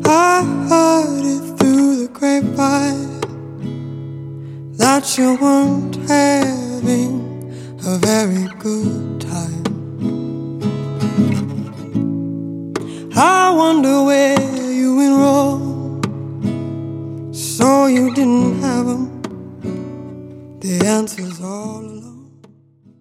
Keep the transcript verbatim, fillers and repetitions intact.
I heard it through the grapevine that you weren't having a very good time. I wonder where you went wrong, so you didn't